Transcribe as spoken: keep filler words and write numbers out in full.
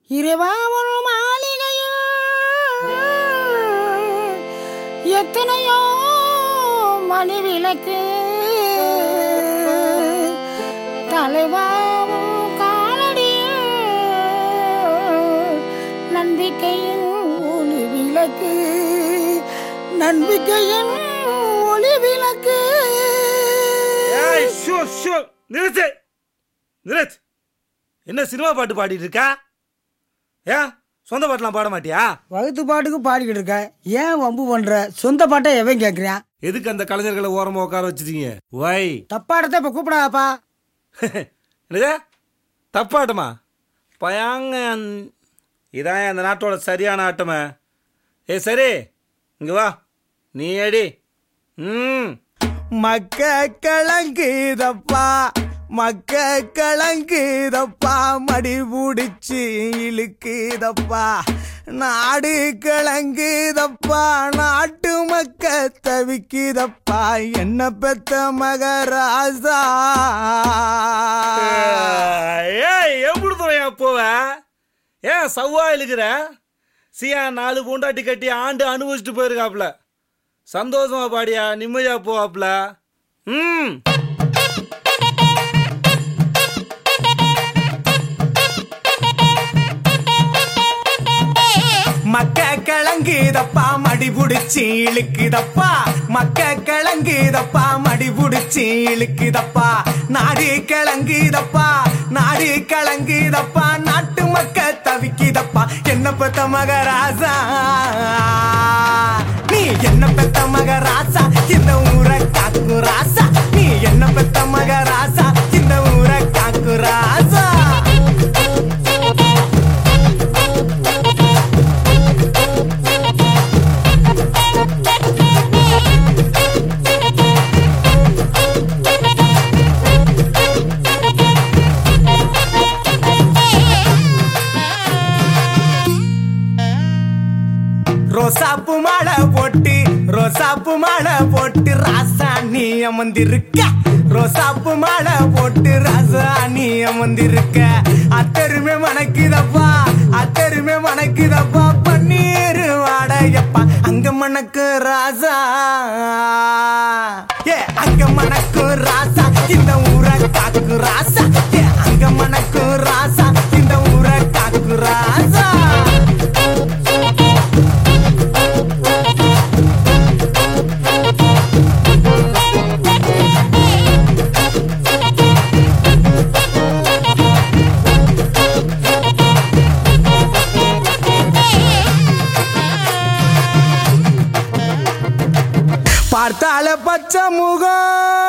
இறைவா ஒரு மாளிகையில் எத்தனையோ மணி விளக்கு தலைவாவும் காலடியில் நம்பிக்கையின் ஒளி விளக்கு நம்பிக்கையின் ஒளி விளக்கு. நிறுத்து நிறுத்து. என்ன சினிமா பாட்டு பாடிட்டு இருக்கா? ஏன் சொந்த பாட்டுலாம் பாட மாட்டியா? வகுத்து பாட்டுக்கு பாடிக்கிட்டு இருக்க, ஏன் வம்பு பண்ற? சொந்த பாட்டை எவன் கேட்கிறான்? எதுக்கு அந்த கலைஞர்களை ஓரமா உட்கார வச்சிருக்கீங்க? வை தப்பாடத்தை இப்ப கூப்பிடாப்பா. என்னது தப்பாட்டமா? பயாங்க இதான் அந்த நாட்டோட சரியான ஆட்டமே. ஏ சரி இங்க வா, நீ அடி. ம் மக்க கலங்குதப்பா மக்க கலங்குதப்பா மடி பிடிச்சி இழுக்குதப்பா நாடு கலங்குதப்பா நாட்டு மக்க தவிக்குதப்பா என்ன பெத்த மகராசா. ஏய் எப்படி துறையா போவ? ஏன் சவ்வா இழுக்கிற? சியா நாலு பூண்டாட்டி கட்டி ஆண்டு அனுபவிச்சுட்டு போயிருக்காப்ல. சந்தோஷமா பாடியா, நிம்மதியா போவாப்ல. ம் மக்க கலங்குதப்பா மடி புடிச்சி இழுக்குதப்பா மக்க கலங்குதப்பா மடி புடிச்சி இழுக்குதப்பா நாடு கலங்குதப்பா நாடு கலங்குதப்பா நாட்டு மக்க தவிக்குதப்பா என்ன பெத்த மகராசா நீ என்ன பெத்த மகராசா இந்த ஊரை காக்கு ராசா நீ என்ன பெத்த மகராசா இந்த ஊரை காக்கு ராசா. ரோசாப்பு மாலை போட்டு ரோசாப்பு மாலை போட்டு ராசா நீ அமர்ந்திருக்க ரோசாப்பு மாலை போட்டு ராசா நீ அமர்ந்திருக்க அத்தருமே மணக்குதப்பா அத்தருமே மணக்குதப்பா பன்னீர் வாடையப்பா அங்க மணக்கு ராசா ஏ அங்க மணக்கு ராசா இந்த ஊரை காக்கு ராசா ஏ அங்க மணக்கு ராசா இந்த ஊரை காக்கு ராசா. பார்த்தால பச்சை முகம்